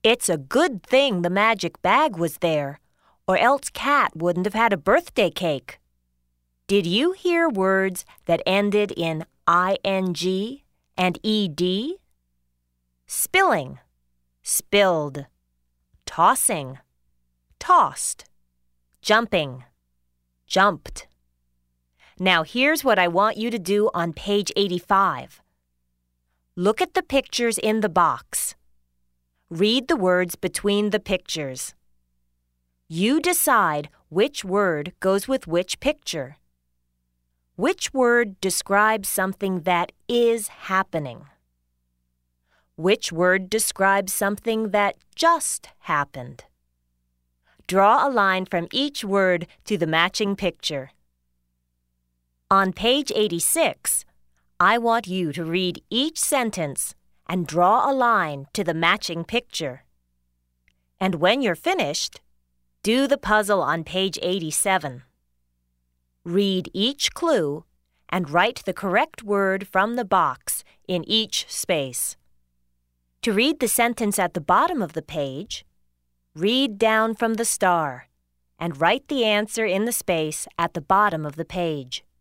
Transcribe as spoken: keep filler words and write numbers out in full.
It's a good thing the magic bag was there, or else Cat wouldn't have had a birthday cake. Did you hear words that ended in ing and ed? Spilling, spilled. Tossing, tossed. Jumping, jumped. Now here's what I want you to do on page eighty-five. Look at the pictures in the box. Read the words between the pictures. You decide which word goes with which picture. Which word describes something that is happening? Which word describes something that just happened? Draw a line from each word to the matching picture. On page eighty-six, I want you to read each sentence and draw a line to the matching picture. And when you're finished, do the puzzle on page eighty-seven. Read each clue and write the correct word from the box in each space. To read the sentence at the bottom of the page, read down from the star and write the answer in the space at the bottom of the page.